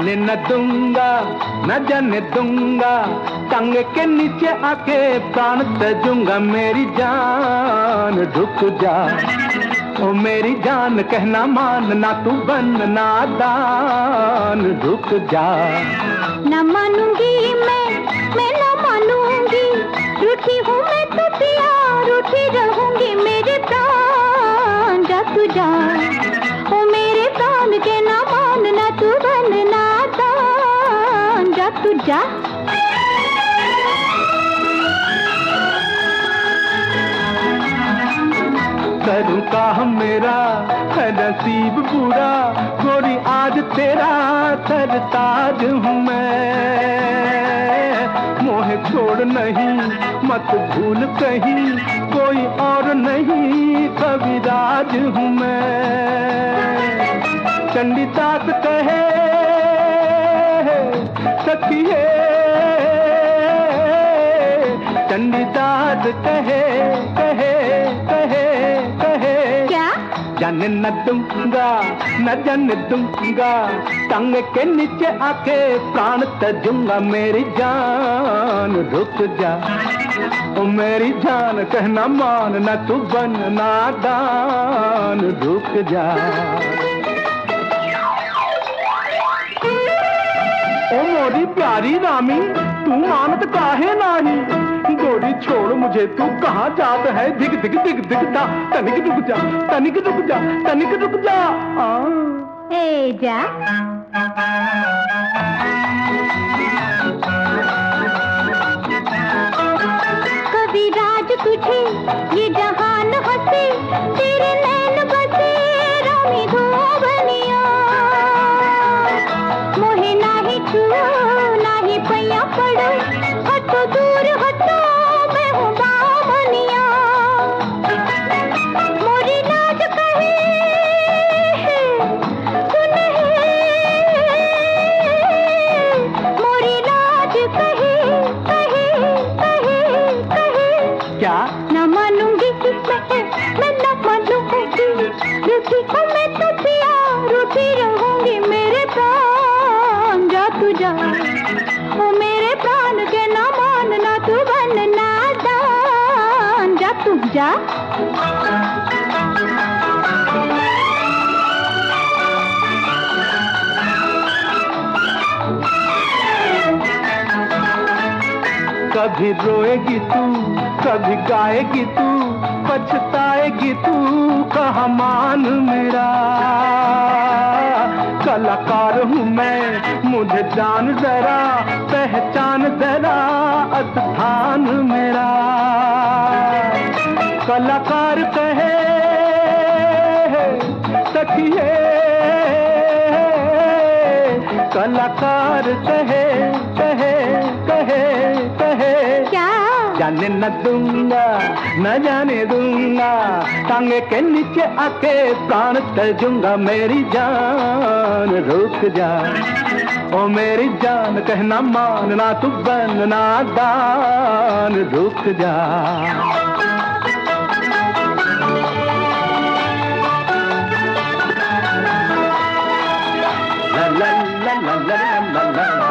जाने न दूंगा, न जाने दूंगा, टांगे के नीचे आके प्राण तजूंगा। मेरी जान रुक जा, ओ मेरी जान कहना मान, ना तू बन नादान, रुक जा। न मानूंगी मैं न मानूंगी, रूठी हूँ मैं तो पिया, रूठी रहूंगी। मेरे प्राण जा तू जा, ओ मेरे प्राण के ना मान, ना तू बन नादान, जा तू जा। करूँ का मेरा है नसीब बुरा, गोरी आज तेरा सरताज हूँ मैं। मोह छोड़ नहीं मत भूल कहीं, कोई और नहीं कविराज हूँ मैं। चंडीदास कहे सखिए, चंडीदास कहे कहे कहे कहे क्या? जाने न दूंगा, न जाने दूंगा, टांगे के नीचे आके प्राण तजूंगा। मेरी जान रुक जा, ओ मेरी जान कहना मान, न तू बन नादान, रुक जा। ओ मोरी प्यारी रामी, तू मानत काहे नाही, गोरी छोड़ मुझे, तू कहाँ जात है? दिख दिख दिख दिख दा, तनिक रुक जा, तनिक रुक जा, तनिक रुक जा। ए जा। कभी राज तुझे ये जहान हंसे, तेरे नैन बसे रामी धोबनिया। मोहे नाही छुओ नाही पैया पड़ो, हटो दूर हटो मैं हूँ बामनिया। मोरी लाज कहे सुन है, मोरी लाज कहे कहे कहे कहे क्या? न मानूंगी मैं न मानूंगी, रूठी हूँ मैं तो पिया, रूठी रहूंगी। मेरे प्राण जा तू जा, ओ मेरे प्राण के ना मान, ना तू बन नादान, जा तू जा। कभी रोएगी तू, कभी गाएगी तू, पछताएगी तू, कहा मान मेरा। कलाकार हूँ मैं, मुझे जान जरा, पहचान जरा स्थान मेरा। कलाकार कहे सखिए, कलाकार कहे कहे कहे कहे क्या? जाने न दूंगा, न जाने दूंगा, टांगे के नीचे आके प्राण तजूंगा। मेरी जान रुक जा, ओ मेरी जान कहना मान, ना तू बन नादान, रुक जा। ला ला ला ला ला ला ला।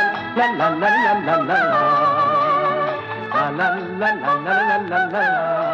La la la la la la la la la la la la la la.